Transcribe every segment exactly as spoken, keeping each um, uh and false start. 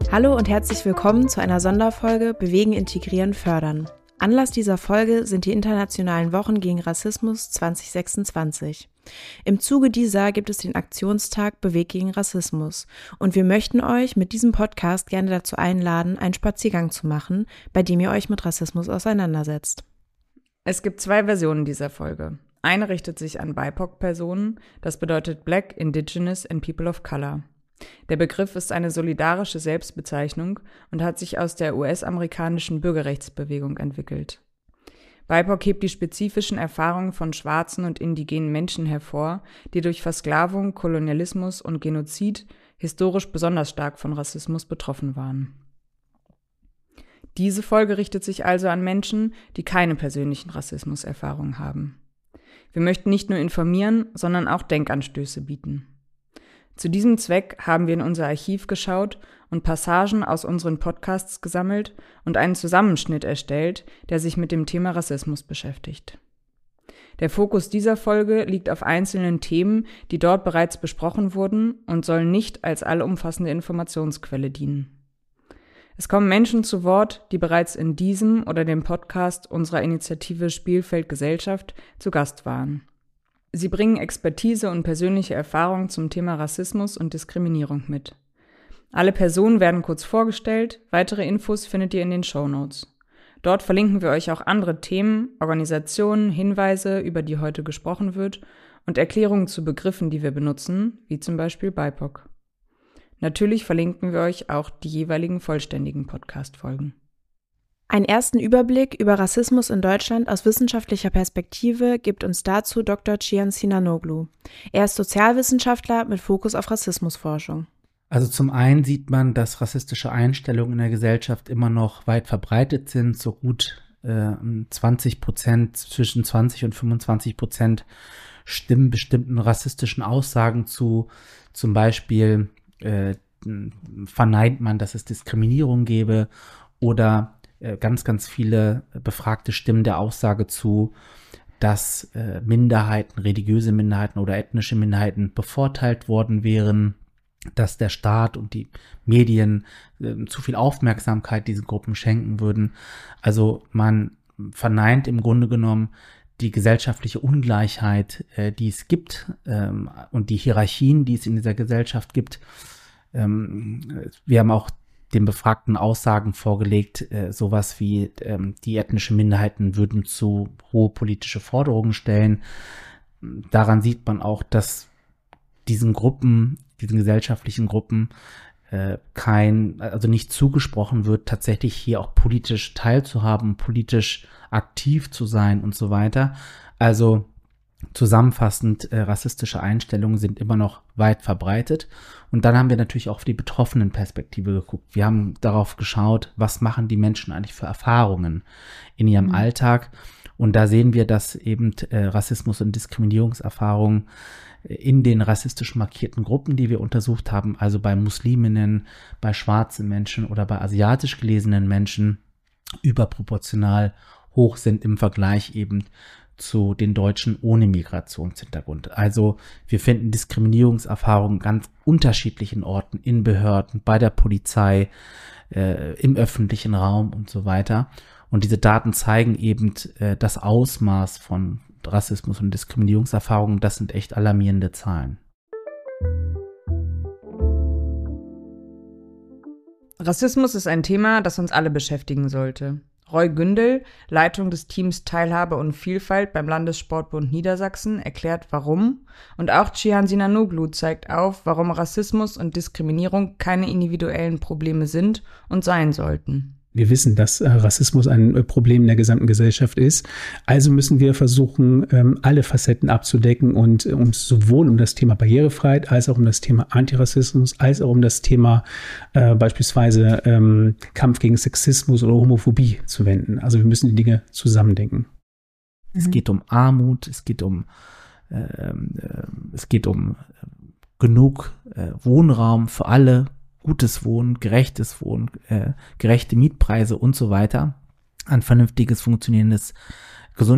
Hallo und herzlich willkommen zu einer Sonderfolge Bewegen, Integrieren, Fördern. Anlass dieser Folge sind die Internationalen Wochen gegen Rassismus zwanzig sechsundzwanzig. Im Zuge dieser gibt es den Aktionstag Beweg gegen Rassismus und wir möchten euch mit diesem Podcast gerne dazu einladen, einen Spaziergang zu machen, bei dem ihr euch mit Rassismus auseinandersetzt. Es gibt zwei Versionen dieser Folge. Eine richtet sich an B I P O C-Personen, das bedeutet Black, Indigenous and People of Color. Der Begriff ist eine solidarische Selbstbezeichnung und hat sich aus der U S-amerikanischen Bürgerrechtsbewegung entwickelt. B I P O C hebt die spezifischen Erfahrungen von schwarzen und indigenen Menschen hervor, die durch Versklavung, Kolonialismus und Genozid historisch besonders stark von Rassismus betroffen waren. Diese Folge richtet sich also an Menschen, die keine persönlichen Rassismuserfahrungen haben. Wir möchten nicht nur informieren, sondern auch Denkanstöße bieten. Zu diesem Zweck haben wir in unser Archiv geschaut und Passagen aus unseren Podcasts gesammelt und einen Zusammenschnitt erstellt, der sich mit dem Thema Rassismus beschäftigt. Der Fokus dieser Folge liegt auf einzelnen Themen, die dort bereits besprochen wurden und sollen nicht als allumfassende Informationsquelle dienen. Es kommen Menschen zu Wort, die bereits in diesem oder dem Podcast unserer Initiative Spielfeld Gesellschaft zu Gast waren. Sie bringen Expertise und persönliche Erfahrungen zum Thema Rassismus und Diskriminierung mit. Alle Personen werden kurz vorgestellt, weitere Infos findet ihr in den Shownotes. Dort verlinken wir euch auch andere Themen, Organisationen, Hinweise, über die heute gesprochen wird und Erklärungen zu Begriffen, die wir benutzen, wie zum Beispiel B I P O C. Natürlich verlinken wir euch auch die jeweiligen vollständigen Podcast-Folgen. Einen ersten Überblick über Rassismus in Deutschland aus wissenschaftlicher Perspektive gibt uns dazu Doktor Cihan Sinanoglu. Er ist Sozialwissenschaftler mit Fokus auf Rassismusforschung. Also zum einen sieht man, dass rassistische Einstellungen in der Gesellschaft immer noch weit verbreitet sind. So gut äh, zwanzig Prozent, zwischen zwanzig und fünfundzwanzig Prozent stimmen bestimmten rassistischen Aussagen zu. Zum Beispiel äh, verneint man, dass es Diskriminierung gäbe, oder ganz, ganz viele befragte Stimmen der Aussage zu, dass äh, Minderheiten, religiöse Minderheiten oder ethnische Minderheiten bevorteilt worden wären, dass der Staat und die Medien äh, zu viel Aufmerksamkeit diesen Gruppen schenken würden. Also man verneint im Grunde genommen die gesellschaftliche Ungleichheit, äh, die es gibt, ähm, und die Hierarchien, die es in dieser Gesellschaft gibt. Ähm, wir haben auch den befragten Aussagen vorgelegt, äh, sowas wie ähm, die ethnischen Minderheiten würden zu hohe politische Forderungen stellen. Daran sieht man auch, dass diesen Gruppen, diesen gesellschaftlichen Gruppen äh, kein, also nicht zugesprochen wird, tatsächlich hier auch politisch teilzuhaben, politisch aktiv zu sein und so weiter. Also zusammenfassend, äh, rassistische Einstellungen sind immer noch weit verbreitet. Und dann haben wir natürlich auch auf die betroffenen Perspektive geguckt. Wir haben darauf geschaut, was machen die Menschen eigentlich für Erfahrungen in ihrem mhm. Alltag. Und da sehen wir, dass eben äh, Rassismus- und Diskriminierungserfahrungen in den rassistisch markierten Gruppen, die wir untersucht haben, also bei Musliminnen, bei schwarzen Menschen oder bei asiatisch gelesenen Menschen, überproportional hoch sind im Vergleich eben zu den Deutschen ohne Migrationshintergrund. Also wir finden Diskriminierungserfahrungen ganz unterschiedlichen Orten, in Behörden, bei der Polizei, äh, im öffentlichen Raum und so weiter. Und diese Daten zeigen eben äh, das Ausmaß von Rassismus und Diskriminierungserfahrungen. Das sind echt alarmierende Zahlen. Rassismus ist ein Thema, das uns alle beschäftigen sollte. Roy Gündel, Leitung des Teams Teilhabe und Vielfalt beim Landessportbund Niedersachsen, erklärt warum, und auch Cihan Sinanoglu zeigt auf, warum Rassismus und Diskriminierung keine individuellen Probleme sind und sein sollten. Wir wissen, dass äh, Rassismus ein äh, Problem in der gesamten Gesellschaft ist. Also müssen wir versuchen, ähm, alle Facetten abzudecken und äh, uns sowohl um das Thema Barrierefreiheit als auch um das Thema Antirassismus, als auch um das Thema äh, beispielsweise ähm, Kampf gegen Sexismus oder Homophobie zu wenden. Also wir müssen die Dinge zusammendenken. Es geht um Armut, es geht um äh, äh, es geht um äh, genug äh, Wohnraum für alle, gutes Wohnen, gerechtes Wohnen, äh, gerechte Mietpreise und so weiter, ein vernünftiges, funktionierendes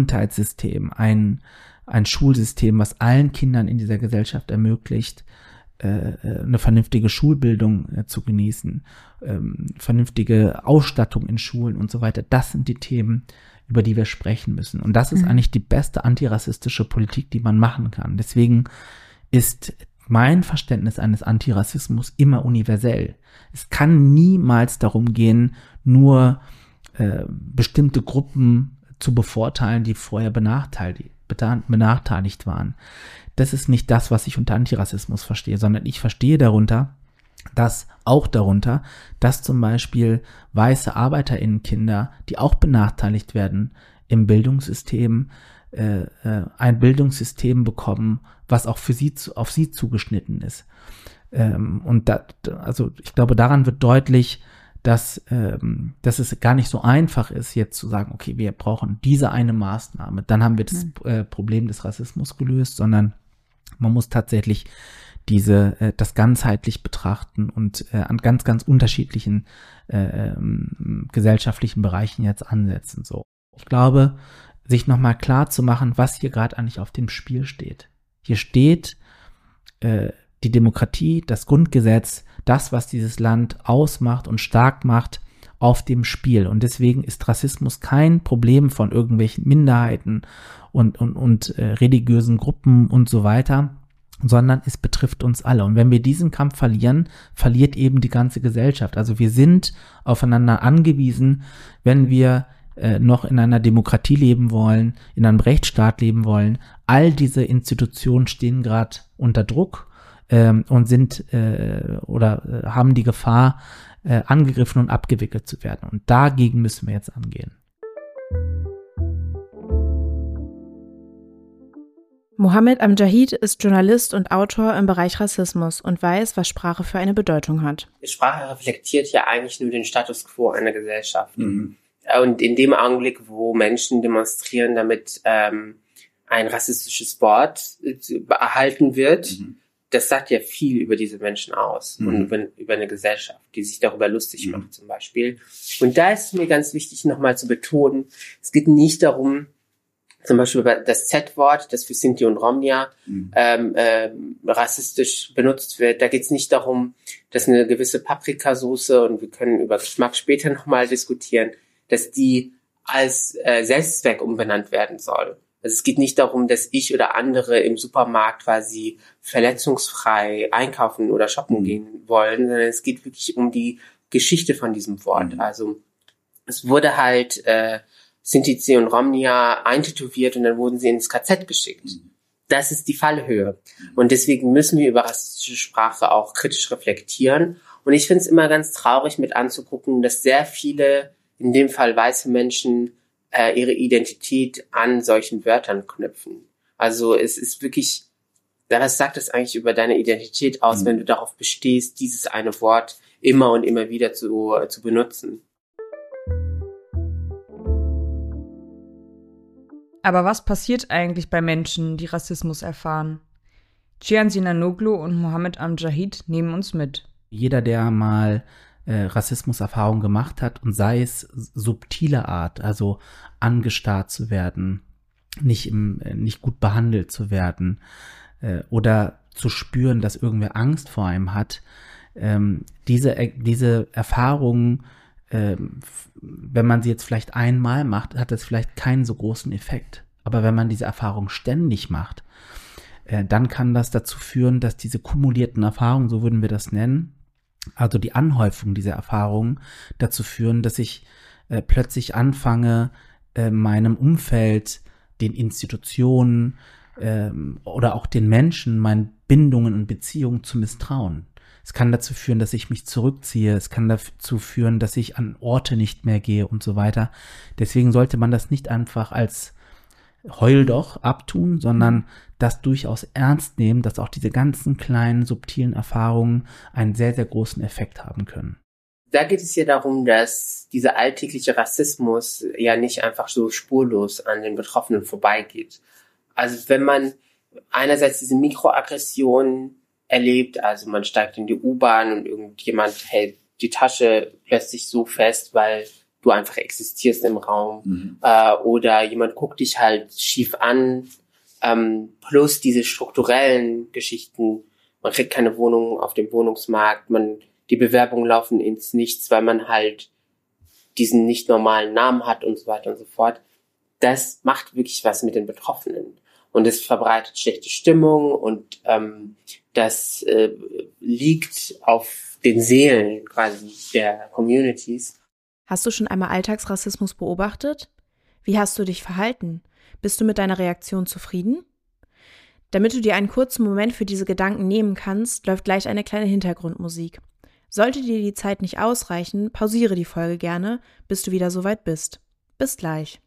Gesundheitssystem, ein, ein Schulsystem, was allen Kindern in dieser Gesellschaft ermöglicht, äh, eine vernünftige Schulbildung äh, zu genießen, ähm, vernünftige Ausstattung in Schulen und so weiter. Das sind die Themen, über die wir sprechen müssen. Und das ist mhm. eigentlich die beste antirassistische Politik, die man machen kann. Deswegen ist mein Verständnis eines Antirassismus immer universell. Es kann niemals darum gehen, nur äh, bestimmte Gruppen zu bevorteilen, die vorher benachteiligt, benachteiligt waren. Das ist nicht das, was ich unter Antirassismus verstehe, sondern ich verstehe darunter, dass auch darunter, dass zum Beispiel weiße ArbeiterInnenkinder, die auch benachteiligt werden im Bildungssystem, äh, äh, ein Bildungssystem bekommen, was auch für sie zu, auf sie zugeschnitten ist. Ähm, und da, also ich glaube, daran wird deutlich, dass, ähm, dass es gar nicht so einfach ist, jetzt zu sagen, okay, wir brauchen diese eine Maßnahme, dann haben wir das mhm. äh, Problem des Rassismus gelöst, sondern man muss tatsächlich diese, äh, das ganzheitlich betrachten und äh, an ganz, ganz unterschiedlichen äh, ähm, gesellschaftlichen Bereichen jetzt ansetzen. So, ich glaube, sich nochmal klar zu machen, was hier gerade eigentlich auf dem Spiel steht. Hier steht äh, die Demokratie, das Grundgesetz, das, was dieses Land ausmacht und stark macht, auf dem Spiel. Und deswegen ist Rassismus kein Problem von irgendwelchen Minderheiten und, und, und äh, religiösen Gruppen und so weiter, sondern es betrifft uns alle. Und wenn wir diesen Kampf verlieren, verliert eben die ganze Gesellschaft. Also wir sind aufeinander angewiesen, wenn wir äh, noch in einer Demokratie leben wollen, in einem Rechtsstaat leben wollen. All diese Institutionen stehen gerade unter Druck ähm, und sind äh, oder äh, haben die Gefahr, äh, angegriffen und abgewickelt zu werden. Und dagegen müssen wir jetzt angehen. Mohammed Amjahid ist Journalist und Autor im Bereich Rassismus und weiß, was Sprache für eine Bedeutung hat. Sprache reflektiert ja eigentlich nur den Status quo einer Gesellschaft. Mhm. Und in dem Augenblick, wo Menschen demonstrieren, damit ähm, ein rassistisches Wort erhalten wird, mhm. das sagt ja viel über diese Menschen aus mhm. und über, über eine Gesellschaft, die sich darüber lustig mhm. macht zum Beispiel. Und da ist mir ganz wichtig, nochmal zu betonen, es geht nicht darum, zum Beispiel das Z-Wort, das für Sinti und Romnia mhm. ähm, äh, rassistisch benutzt wird. Da geht es nicht darum, dass eine gewisse Paprikasauce, und wir können über Geschmack später nochmal diskutieren, dass die als äh, Selbstzweck umbenannt werden soll. Also es geht nicht darum, dass ich oder andere im Supermarkt quasi verletzungsfrei einkaufen oder shoppen mhm. gehen wollen, sondern es geht wirklich um die Geschichte von diesem Wort. Mhm. Also es wurde halt äh, Sinti und Romnia eintätowiert und dann wurden sie ins K Z geschickt. Mhm. Das ist die Fallhöhe. Und deswegen müssen wir über rassistische Sprache auch kritisch reflektieren. Und ich finde es immer ganz traurig mit anzugucken, dass sehr viele, in dem Fall weiße Menschen, äh, ihre Identität an solchen Wörtern knüpfen. Also es ist wirklich, was sagt es eigentlich über deine Identität aus, mhm. wenn du darauf bestehst, dieses eine Wort immer und immer wieder zu, äh, zu benutzen? Aber was passiert eigentlich bei Menschen, die Rassismus erfahren? Cihan Sinanoglu und Mohammed Amjahid nehmen uns mit. Jeder, der mal äh, Rassismuserfahrung gemacht hat, und sei es subtile Art, also angestarrt zu werden, nicht, im, äh, nicht gut behandelt zu werden äh, oder zu spüren, dass irgendwer Angst vor einem hat, ähm, diese, äh, diese Erfahrungen, wenn man sie jetzt vielleicht einmal macht, hat das vielleicht keinen so großen Effekt. Aber wenn man diese Erfahrung ständig macht, dann kann das dazu führen, dass diese kumulierten Erfahrungen, so würden wir das nennen, also die Anhäufung dieser Erfahrungen, dazu führen, dass ich äh, plötzlich anfange, äh, meinem Umfeld, den Institutionen äh, oder auch den Menschen, meinen Bindungen und Beziehungen zu misstrauen. Es kann dazu führen, dass ich mich zurückziehe. Es kann dazu führen, dass ich an Orte nicht mehr gehe und so weiter. Deswegen sollte man das nicht einfach als Heul doch abtun, sondern das durchaus ernst nehmen, dass auch diese ganzen kleinen, subtilen Erfahrungen einen sehr, sehr großen Effekt haben können. Da geht es ja darum, dass dieser alltägliche Rassismus ja nicht einfach so spurlos an den Betroffenen vorbeigeht. Also wenn man einerseits diese Mikroaggressionen erlebt, also man steigt in die U-Bahn und irgendjemand hält die Tasche plötzlich so fest, weil du einfach existierst im Raum, mhm. äh, oder jemand guckt dich halt schief an, ähm, plus diese strukturellen Geschichten, man kriegt keine Wohnung auf dem Wohnungsmarkt, man, die Bewerbungen laufen ins Nichts, weil man halt diesen nicht normalen Namen hat und so weiter und so fort. Das macht wirklich was mit den Betroffenen. Und es verbreitet schlechte Stimmung und ähm, das äh, liegt auf den Seelen quasi der Communities. Hast du schon einmal Alltagsrassismus beobachtet? Wie hast du dich verhalten? Bist du mit deiner Reaktion zufrieden? Damit du dir einen kurzen Moment für diese Gedanken nehmen kannst, läuft gleich eine kleine Hintergrundmusik. Sollte dir die Zeit nicht ausreichen, pausiere die Folge gerne, bis du wieder soweit bist. Bis gleich.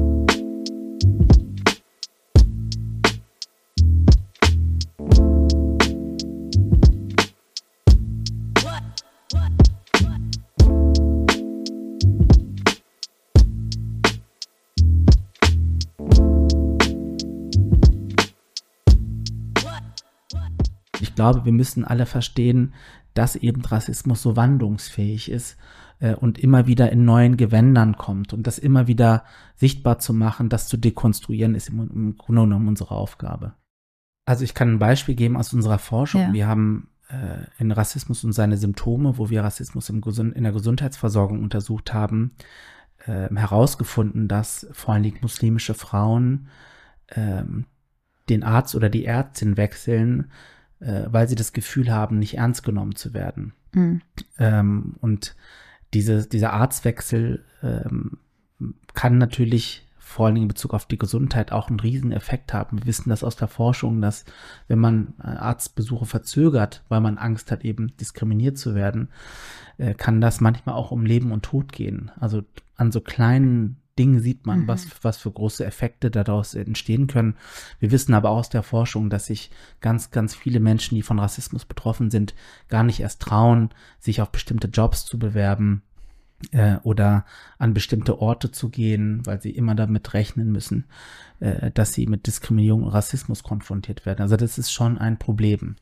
Ich glaube, wir müssen alle verstehen, dass eben Rassismus so wandlungsfähig ist äh, und immer wieder in neuen Gewändern kommt. Und das immer wieder sichtbar zu machen, das zu dekonstruieren, ist im, im Grunde genommen unsere Aufgabe. Also ich kann ein Beispiel geben aus unserer Forschung. Ja. Wir haben äh, in Rassismus und seine Symptome, wo wir Rassismus im Gesund- in der Gesundheitsversorgung untersucht haben, äh, herausgefunden, dass vor allem muslimische Frauen äh, den Arzt oder die Ärztin wechseln, weil sie das Gefühl haben, nicht ernst genommen zu werden. Mhm. Ähm, und diese, dieser Arztwechsel ähm, kann natürlich vor allem in Bezug auf die Gesundheit auch einen riesen Effekt haben. Wir wissen das aus der Forschung, dass wenn man Arztbesuche verzögert, weil man Angst hat, eben diskriminiert zu werden, äh, kann das manchmal auch um Leben und Tod gehen. Also an so kleinen Dingen sieht man, mhm. was, was für große Effekte daraus entstehen können. Wir wissen aber aus der Forschung, dass sich ganz, ganz viele Menschen, die von Rassismus betroffen sind, gar nicht erst trauen, sich auf bestimmte Jobs zu bewerben äh, oder an bestimmte Orte zu gehen, weil sie immer damit rechnen müssen, äh, dass sie mit Diskriminierung und Rassismus konfrontiert werden. Also das ist schon ein Problem.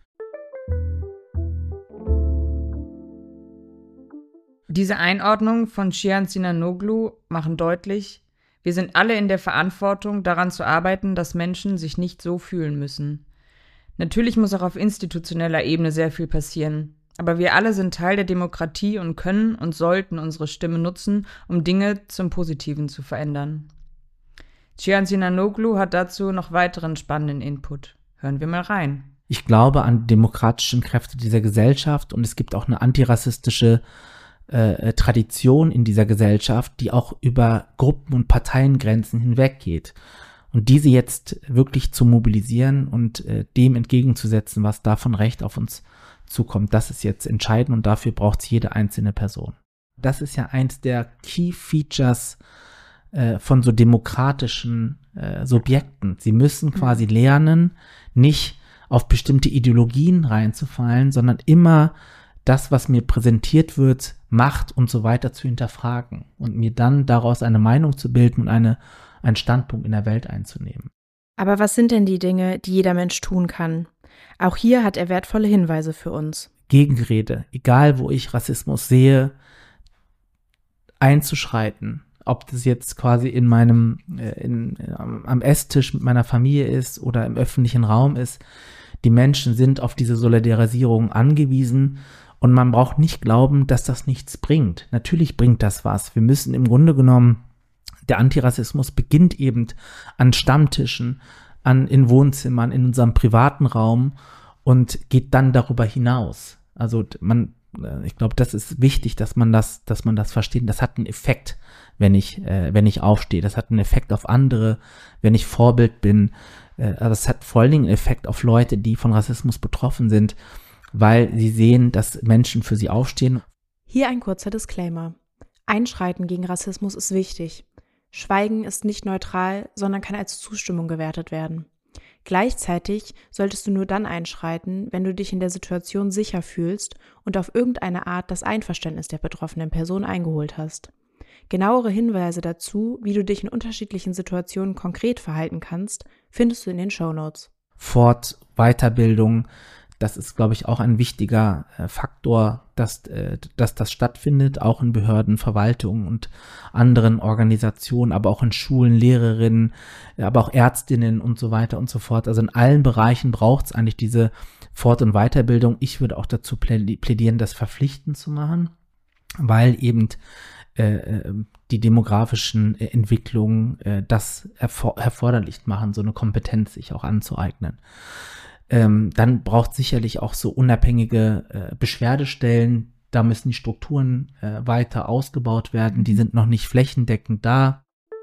Diese Einordnung von Shihan Sinanoglu machen deutlich, wir sind alle in der Verantwortung, daran zu arbeiten, dass Menschen sich nicht so fühlen müssen. Natürlich muss auch auf institutioneller Ebene sehr viel passieren, aber wir alle sind Teil der Demokratie und können und sollten unsere Stimme nutzen, um Dinge zum Positiven zu verändern. Shihan Sinanoglu hat dazu noch weiteren spannenden Input. Hören wir mal rein. Ich glaube an die demokratischen Kräfte dieser Gesellschaft und es gibt auch eine antirassistische Äh, Tradition in dieser Gesellschaft, die auch über Gruppen- und Parteiengrenzen hinweggeht. Und diese jetzt wirklich zu mobilisieren und äh, dem entgegenzusetzen, was da von Recht auf uns zukommt, das ist jetzt entscheidend und dafür braucht es jede einzelne Person. Das ist ja eins der Key Features äh, von so demokratischen äh, Subjekten. Sie müssen quasi lernen, nicht auf bestimmte Ideologien reinzufallen, sondern immer das, was mir präsentiert wird, Macht und so weiter zu hinterfragen und mir dann daraus eine Meinung zu bilden und eine, einen Standpunkt in der Welt einzunehmen. Aber was sind denn die Dinge, die jeder Mensch tun kann? Auch hier hat er wertvolle Hinweise für uns. Gegenrede, egal wo ich Rassismus sehe, einzuschreiten, ob das jetzt quasi in meinem, in, in, am Esstisch mit meiner Familie ist oder im öffentlichen Raum ist. Die Menschen sind auf diese Solidarisierung angewiesen. Und man braucht nicht glauben, dass das nichts bringt. Natürlich bringt das was. Wir müssen im Grunde genommen, der Antirassismus beginnt eben an Stammtischen, an, in Wohnzimmern, in unserem privaten Raum und geht dann darüber hinaus. Also man, ich glaube, das ist wichtig, dass man das, dass man das versteht. Das hat einen Effekt, wenn ich, äh, wenn ich aufstehe. Das hat einen Effekt auf andere, wenn ich Vorbild bin. Äh, aber es hat vor allen Dingen einen Effekt auf Leute, die von Rassismus betroffen sind, weil sie sehen, dass Menschen für sie aufstehen. Hier ein kurzer Disclaimer. Einschreiten gegen Rassismus ist wichtig. Schweigen ist nicht neutral, sondern kann als Zustimmung gewertet werden. Gleichzeitig solltest du nur dann einschreiten, wenn du dich in der Situation sicher fühlst und auf irgendeine Art das Einverständnis der betroffenen Person eingeholt hast. Genauere Hinweise dazu, wie du dich in unterschiedlichen Situationen konkret verhalten kannst, findest du in den Shownotes. Fort-, Weiterbildung, das ist, glaube ich, auch ein wichtiger äh, Faktor, dass, äh, dass das stattfindet, auch in Behörden, Verwaltungen und anderen Organisationen, aber auch in Schulen, Lehrerinnen, aber auch Ärztinnen und so weiter und so fort. Also in allen Bereichen braucht es eigentlich diese Fort- und Weiterbildung. Ich würde auch dazu plädieren, das verpflichtend zu machen, weil eben äh, die demografischen äh, Entwicklungen äh, das erfor- erforderlich machen, so eine Kompetenz sich auch anzueignen. Ähm, dann braucht sicherlich auch so unabhängige äh, Beschwerdestellen. Da müssen die Strukturen äh, weiter ausgebaut werden. Die sind noch nicht flächendeckend da.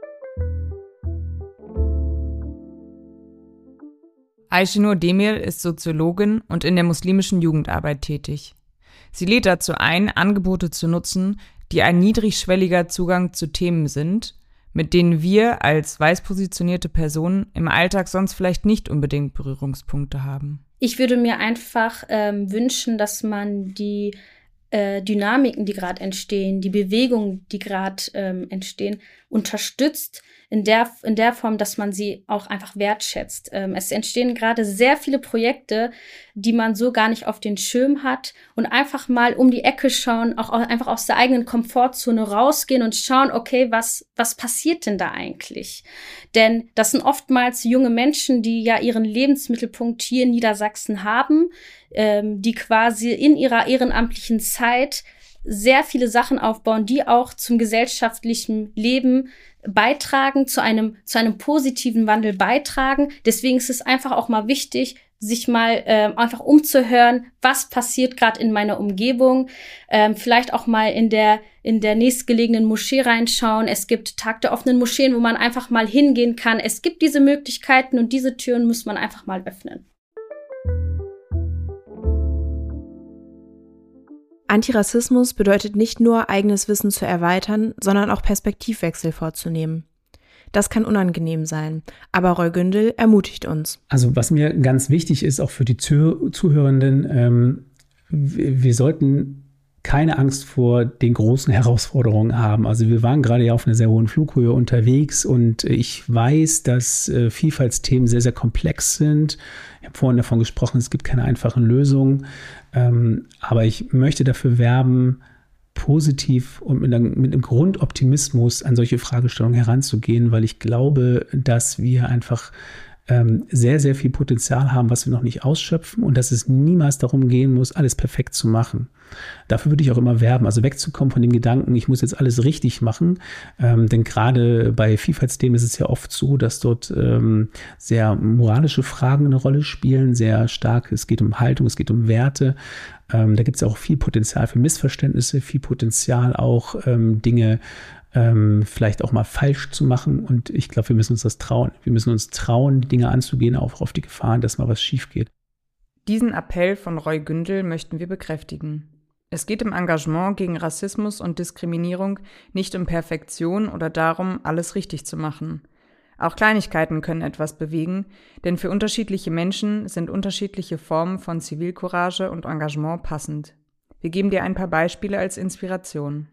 Ayşenur Demir ist Soziologin und in der muslimischen Jugendarbeit tätig. Sie lädt dazu ein, Angebote zu nutzen, die ein niedrigschwelliger Zugang zu Themen sind, mit denen wir als weiß positionierte Personen im Alltag sonst vielleicht nicht unbedingt Berührungspunkte haben. Ich würde mir einfach ähm, wünschen, dass man die äh, Dynamiken, die gerade entstehen, die Bewegungen, die gerade ähm, entstehen, unterstützt in der, in der Form, dass man sie auch einfach wertschätzt. Ähm, es entstehen gerade sehr viele Projekte, die man so gar nicht auf den Schirm hat und einfach mal um die Ecke schauen, auch einfach aus der eigenen Komfortzone rausgehen und schauen, okay, was, was passiert denn da eigentlich? Denn das sind oftmals junge Menschen, die ja ihren Lebensmittelpunkt hier in Niedersachsen haben, ähm, die quasi in ihrer ehrenamtlichen Zeit sehr viele Sachen aufbauen, die auch zum gesellschaftlichen Leben beitragen, zu einem zu einem positiven Wandel beitragen. Deswegen ist es einfach auch mal wichtig, sich mal ähm, einfach umzuhören, was passiert gerade in meiner Umgebung. Ähm, vielleicht auch mal in der in der nächstgelegenen Moschee reinschauen. Es gibt Tag der offenen Moscheen, wo man einfach mal hingehen kann. Es gibt diese Möglichkeiten und diese Türen muss man einfach mal öffnen. Antirassismus bedeutet nicht nur, eigenes Wissen zu erweitern, sondern auch Perspektivwechsel vorzunehmen. Das kann unangenehm sein, aber Roy Gündel ermutigt uns. Also was mir ganz wichtig ist, auch für die Zuh- Zuhörenden, ähm, wir, wir sollten keine Angst vor den großen Herausforderungen haben. Also wir waren gerade ja auf einer sehr hohen Flughöhe unterwegs und ich weiß, dass äh, Vielfaltsthemen sehr, sehr komplex sind. Ich habe vorhin davon gesprochen, es gibt keine einfachen Lösungen. Ähm, aber ich möchte dafür werben, positiv und mit einem, mit einem Grundoptimismus an solche Fragestellungen heranzugehen, weil ich glaube, dass wir einfach ähm, sehr, sehr viel Potenzial haben, was wir noch nicht ausschöpfen und dass es niemals darum gehen muss, alles perfekt zu machen. Dafür würde ich auch immer werben, also wegzukommen von dem Gedanken, ich muss jetzt alles richtig machen, ähm, denn gerade bei Vielfaltsthemen ist es ja oft so, dass dort ähm, sehr moralische Fragen eine Rolle spielen, sehr stark, es geht um Haltung, es geht um Werte, ähm, da gibt es auch viel Potenzial für Missverständnisse, viel Potenzial auch ähm, Dinge ähm, vielleicht auch mal falsch zu machen und ich glaube, wir müssen uns das trauen, wir müssen uns trauen, die Dinge anzugehen, auch auf die Gefahren, dass mal was schief geht. Diesen Appell von Roy Gündel möchten wir bekräftigen. Es geht im Engagement gegen Rassismus und Diskriminierung nicht um Perfektion oder darum, alles richtig zu machen. Auch Kleinigkeiten können etwas bewegen, denn für unterschiedliche Menschen sind unterschiedliche Formen von Zivilcourage und Engagement passend. Wir geben dir ein paar Beispiele als Inspiration.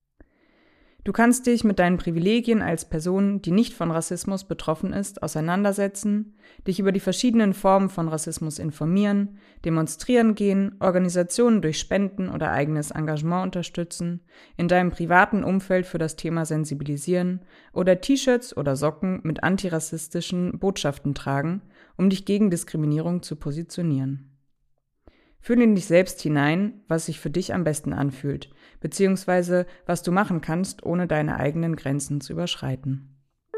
Du kannst dich mit deinen Privilegien als Person, die nicht von Rassismus betroffen ist, auseinandersetzen, dich über die verschiedenen Formen von Rassismus informieren, demonstrieren gehen, Organisationen durch Spenden oder eigenes Engagement unterstützen, in deinem privaten Umfeld für das Thema sensibilisieren oder T-Shirts oder Socken mit antirassistischen Botschaften tragen, um dich gegen Diskriminierung zu positionieren. Fühle in dich selbst hinein, was sich für dich am besten anfühlt, beziehungsweise was du machen kannst, ohne deine eigenen Grenzen zu überschreiten.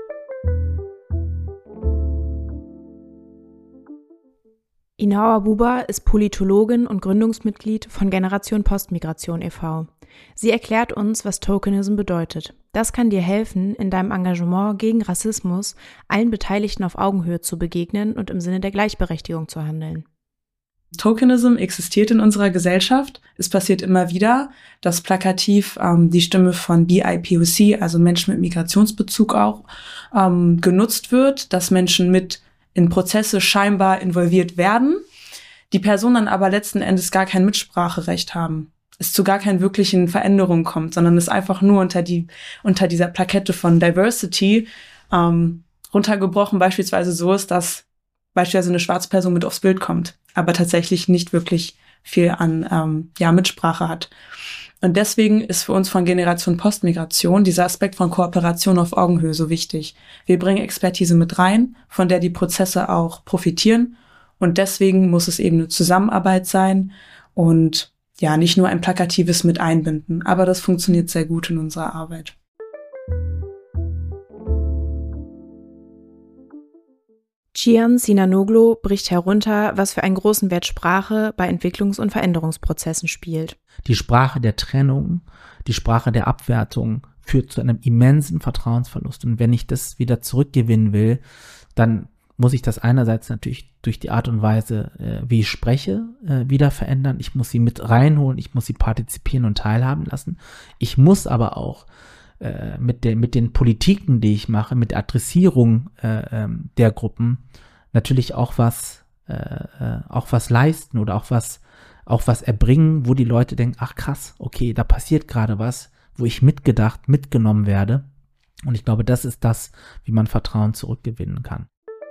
Inaua Buba ist Politologin und Gründungsmitglied von Generation Postmigration e V Sie erklärt uns, was Tokenism bedeutet. Das kann dir helfen, in deinem Engagement gegen Rassismus allen Beteiligten auf Augenhöhe zu begegnen und im Sinne der Gleichberechtigung zu handeln. Tokenism existiert in unserer Gesellschaft. Es passiert immer wieder, dass plakativ ähm, die Stimme von B I P O C, also Menschen mit Migrationsbezug auch, ähm, genutzt wird, dass Menschen mit in Prozesse scheinbar involviert werden, die Personen dann aber letzten Endes gar kein Mitspracherecht haben. Es zu gar keinen wirklichen Veränderungen kommt, sondern es einfach nur unter die unter dieser Plakette von Diversity ähm, runtergebrochen beispielsweise so ist, dass beispielsweise eine schwarze Person mit aufs Bild kommt, aber tatsächlich nicht wirklich viel an ähm, ja Mitsprache hat. Und deswegen ist für uns von Generation Postmigration dieser Aspekt von Kooperation auf Augenhöhe so wichtig. Wir bringen Expertise mit rein, von der die Prozesse auch profitieren Und deswegen muss es eben eine Zusammenarbeit sein und ja, nicht nur ein plakatives mit einbinden. Aber das funktioniert sehr gut in unserer Arbeit. Cihan Sinanoglu bricht herunter, was für einen großen Wert Sprache bei Entwicklungs- und Veränderungsprozessen spielt. Die Sprache der Trennung, die Sprache der Abwertung führt zu einem immensen Vertrauensverlust. Und wenn ich das wieder zurückgewinnen will, dann muss ich das einerseits natürlich durch die Art und Weise, äh, wie ich spreche, äh, wieder verändern. Ich muss sie mit reinholen, ich muss sie partizipieren und teilhaben lassen. Ich muss aber auch äh, mit, der, mit den Politiken, die ich mache, mit der Adressierung äh, ähm, der Gruppen natürlich auch was, äh, äh, auch was leisten oder auch was, auch was erbringen, wo die Leute denken, ach krass, okay, da passiert gerade was, wo ich mitgedacht, mitgenommen werde. Und ich glaube, das ist das, wie man Vertrauen zurückgewinnen kann.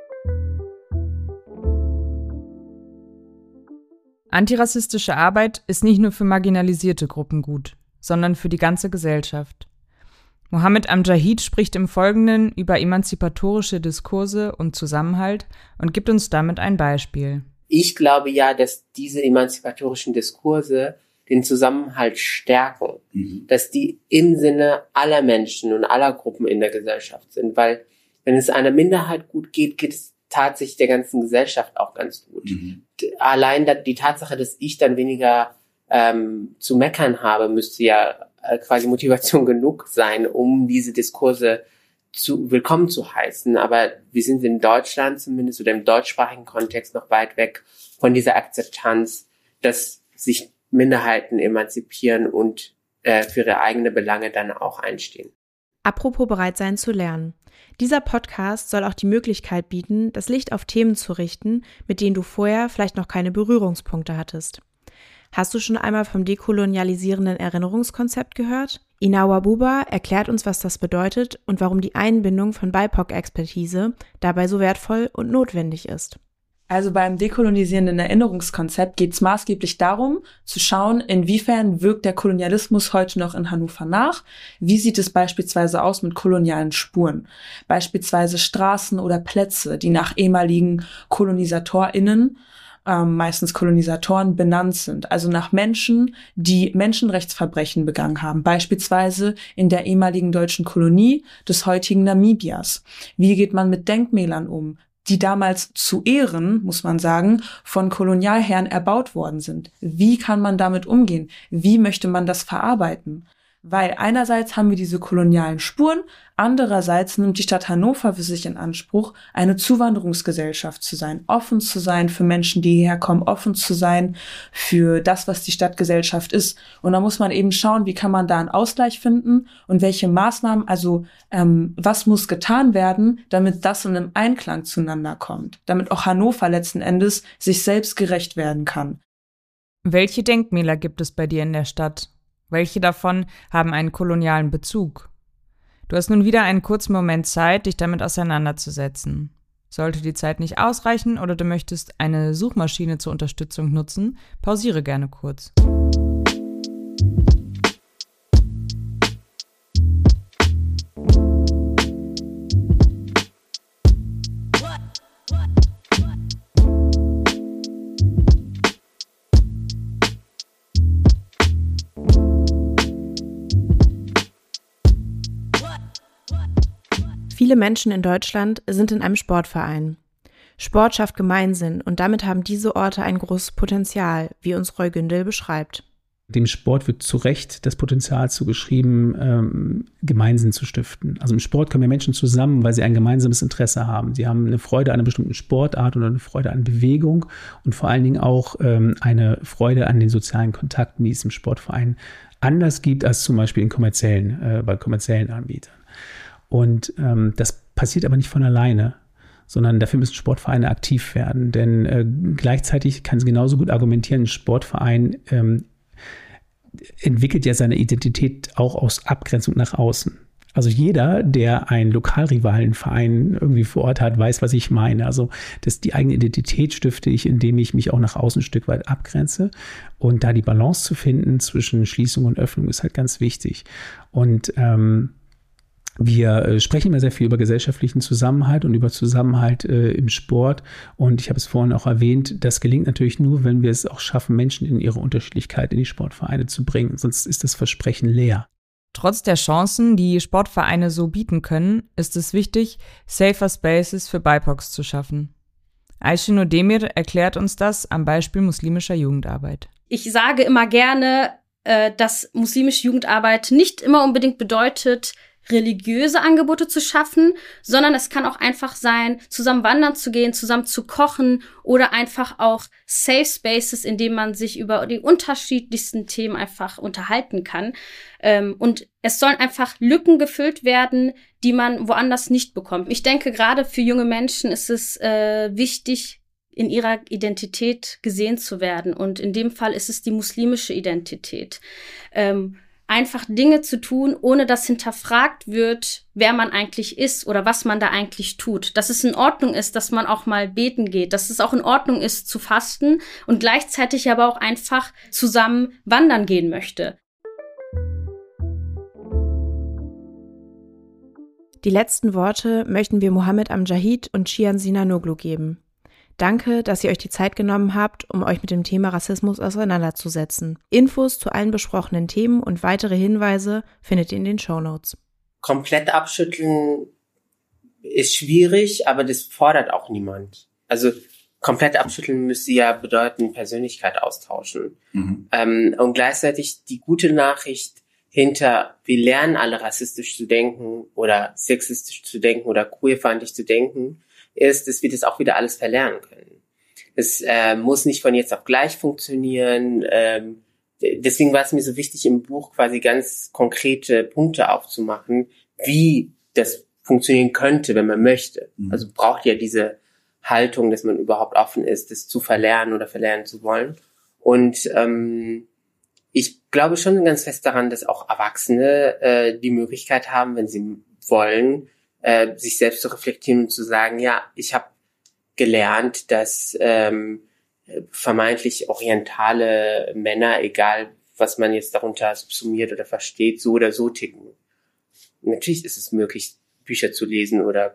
Antirassistische Arbeit ist nicht nur für marginalisierte Gruppen gut, sondern für die ganze Gesellschaft. Mohammed Amjahid spricht im Folgenden über emanzipatorische Diskurse und Zusammenhalt und gibt uns damit ein Beispiel. Ich glaube ja, dass diese emanzipatorischen Diskurse den Zusammenhalt stärken, mhm. dass die im Sinne aller Menschen und aller Gruppen in der Gesellschaft sind, weil wenn es einer Minderheit gut geht, geht es tatsächlich der ganzen Gesellschaft auch ganz gut. Mhm. Allein die Tatsache, dass ich dann weniger ähm, zu meckern habe, müsste ja äh, quasi Motivation genug sein, um diese Diskurse zu willkommen zu heißen. Aber wir sind in Deutschland zumindest oder im deutschsprachigen Kontext noch weit weg von dieser Akzeptanz, dass sich Minderheiten emanzipieren und äh, für ihre eigenen Belange dann auch einstehen. Apropos bereit sein zu lernen. Dieser Podcast soll auch die Möglichkeit bieten, das Licht auf Themen zu richten, mit denen du vorher vielleicht noch keine Berührungspunkte hattest. Hast du schon einmal vom dekolonialisierenden Erinnerungskonzept gehört? Inawa Buba erklärt uns, was das bedeutet und warum die Einbindung von B I P O C-Expertise dabei so wertvoll und notwendig ist. Also beim dekolonisierenden Erinnerungskonzept geht es maßgeblich darum, zu schauen, inwiefern wirkt der Kolonialismus heute noch in Hannover nach. Wie sieht es beispielsweise aus mit kolonialen Spuren? Beispielsweise Straßen oder Plätze, die nach ehemaligen KolonisatorInnen, ähm, meistens Kolonisatoren, benannt sind. Also nach Menschen, die Menschenrechtsverbrechen begangen haben. Beispielsweise in der ehemaligen deutschen Kolonie des heutigen Namibias. Wie geht man mit Denkmälern um, die damals zu Ehren, muss man sagen, von Kolonialherren erbaut worden sind? Wie kann man damit umgehen? Wie möchte man das verarbeiten? Weil einerseits haben wir diese kolonialen Spuren, andererseits nimmt die Stadt Hannover für sich in Anspruch, eine Zuwanderungsgesellschaft zu sein, offen zu sein für Menschen, die hierher kommen, offen zu sein für das, was die Stadtgesellschaft ist. Und da muss man eben schauen, wie kann man da einen Ausgleich finden und welche Maßnahmen, also ähm, was muss getan werden, damit das in einem Einklang zueinander kommt, damit auch Hannover letzten Endes sich selbst gerecht werden kann. Welche Denkmäler gibt es bei dir in der Stadt? Welche davon haben einen kolonialen Bezug? Du hast nun wieder einen kurzen Moment Zeit, dich damit auseinanderzusetzen. Sollte die Zeit nicht ausreichen oder du möchtest eine Suchmaschine zur Unterstützung nutzen, pausiere gerne kurz. Viele Menschen in Deutschland sind in einem Sportverein. Sport schafft Gemeinsinn und damit haben diese Orte ein großes Potenzial, wie uns Roy Gündel beschreibt. Dem Sport wird zu Recht das Potenzial zugeschrieben, ähm, Gemeinsinn zu stiften. Also im Sport kommen ja Menschen zusammen, weil sie ein gemeinsames Interesse haben. Sie haben eine Freude an einer bestimmten Sportart oder eine Freude an Bewegung und vor allen Dingen auch ähm, eine Freude an den sozialen Kontakten, die es im Sportverein anders gibt als zum Beispiel in kommerziellen, äh, bei kommerziellen Anbietern. Und ähm, das passiert aber nicht von alleine, sondern dafür müssen Sportvereine aktiv werden. Denn äh, gleichzeitig kann es genauso gut argumentieren, ein Sportverein ähm, entwickelt ja seine Identität auch aus Abgrenzung nach außen. Also jeder, der einen Lokalrivalenverein irgendwie vor Ort hat, weiß, was ich meine. Also das, die eigene Identität stifte ich, indem ich mich auch nach außen ein Stück weit abgrenze. Und da die Balance zu finden zwischen Schließung und Öffnung ist halt ganz wichtig. Und ähm, Wir äh, sprechen immer sehr viel über gesellschaftlichen Zusammenhalt und über Zusammenhalt äh, im Sport. Und ich habe es vorhin auch erwähnt, das gelingt natürlich nur, wenn wir es auch schaffen, Menschen in ihre Unterschiedlichkeit in die Sportvereine zu bringen. Sonst ist das Versprechen leer. Trotz der Chancen, die Sportvereine so bieten können, ist es wichtig, safer Spaces für B I P O Cs zu schaffen. Ayşe Nur Demir erklärt uns das am Beispiel muslimischer Jugendarbeit. Ich sage immer gerne, äh, dass muslimische Jugendarbeit nicht immer unbedingt bedeutet, religiöse Angebote zu schaffen, sondern es kann auch einfach sein, zusammen wandern zu gehen, zusammen zu kochen oder einfach auch Safe Spaces, in denen man sich über die unterschiedlichsten Themen einfach unterhalten kann. Ähm, und es sollen einfach Lücken gefüllt werden, die man woanders nicht bekommt. Ich denke, gerade für junge Menschen ist es äh, wichtig, in ihrer Identität gesehen zu werden. Und in dem Fall ist es die muslimische Identität. Ähm, einfach Dinge zu tun, ohne dass hinterfragt wird, wer man eigentlich ist oder was man da eigentlich tut. Dass es in Ordnung ist, dass man auch mal beten geht, dass es auch in Ordnung ist, zu fasten und gleichzeitig aber auch einfach zusammen wandern gehen möchte. Die letzten Worte möchten wir Mohammed Amjahid und Shihan Sinanoglu geben. Danke, dass ihr euch die Zeit genommen habt, um euch mit dem Thema Rassismus auseinanderzusetzen. Infos zu allen besprochenen Themen und weitere Hinweise findet ihr in den Shownotes. Komplett abschütteln ist schwierig, aber das fordert auch niemand. Also komplett abschütteln müsste ja bedeuten, Persönlichkeit austauschen. Mhm. Ähm, und gleichzeitig die gute Nachricht hinter, wir lernen alle rassistisch zu denken oder sexistisch zu denken oder queerfeindlich zu denken, ist, dass wir das auch wieder alles verlernen können. Es äh, muss nicht von jetzt auf gleich funktionieren. Ähm, deswegen war es mir so wichtig, im Buch quasi ganz konkrete Punkte aufzumachen, wie das funktionieren könnte, wenn man möchte. Mhm. Also braucht ja diese Haltung, dass man überhaupt offen ist, das zu verlernen oder verlernen zu wollen. Und ähm, ich glaube schon ganz fest daran, dass auch Erwachsene äh, die Möglichkeit haben, wenn sie wollen, Äh, sich selbst zu reflektieren und zu sagen, ja, ich habe gelernt, dass ähm, vermeintlich orientale Männer, egal was man jetzt darunter subsumiert oder versteht, so oder so ticken. Natürlich ist es möglich, Bücher zu lesen oder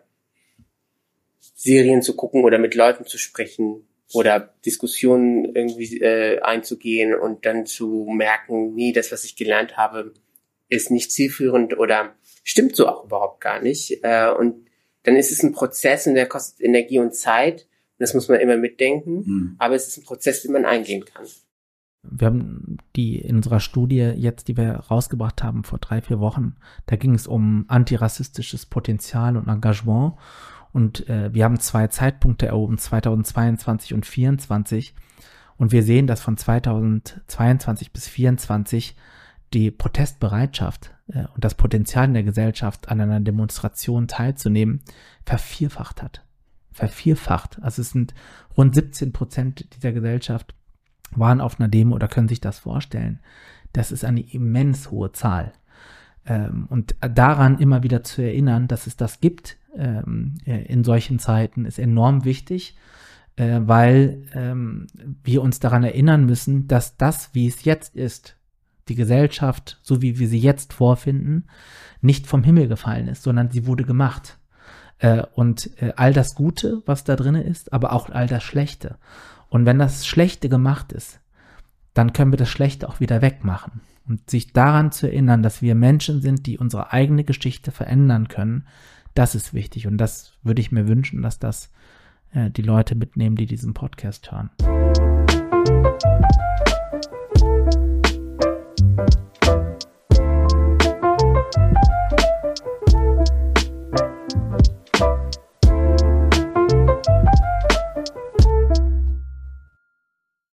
Serien zu gucken oder mit Leuten zu sprechen oder Diskussionen irgendwie äh, einzugehen und dann zu merken, nee, das, was ich gelernt habe, ist nicht zielführend oder stimmt so auch überhaupt gar nicht. Äh, und dann ist es ein Prozess und der kostet Energie und Zeit. Und das muss man immer mitdenken. Mhm. Aber es ist ein Prozess, den man eingehen kann. Wir haben die in unserer Studie jetzt, die wir rausgebracht haben vor drei, vier Wochen, da ging es um antirassistisches Potenzial und Engagement. Und äh, wir haben zwei Zeitpunkte erhoben, zweitausendzweiundzwanzig und vierundzwanzig. Und wir sehen, dass von zweitausendzweiundzwanzig bis vierundzwanzig die Protestbereitschaft äh, und das Potenzial in der Gesellschaft, an einer Demonstration teilzunehmen, vervierfacht hat. Vervierfacht. Also es sind rund siebzehn Prozent dieser Gesellschaft waren auf einer Demo oder können sich das vorstellen. Das ist eine immens hohe Zahl. Ähm, und daran immer wieder zu erinnern, dass es das gibt ähm, in solchen Zeiten, ist enorm wichtig, äh, weil ähm, wir uns daran erinnern müssen, dass das, wie es jetzt ist, die Gesellschaft, so wie wir sie jetzt vorfinden, nicht vom Himmel gefallen ist, sondern sie wurde gemacht. Äh, und äh, all das Gute, was da drin ist, aber auch all das Schlechte. Und wenn das Schlechte gemacht ist, dann können wir das Schlechte auch wieder wegmachen. Und sich daran zu erinnern, dass wir Menschen sind, die unsere eigene Geschichte verändern können, das ist wichtig. Und das würde ich mir wünschen, dass das äh, die Leute mitnehmen, die diesen Podcast hören.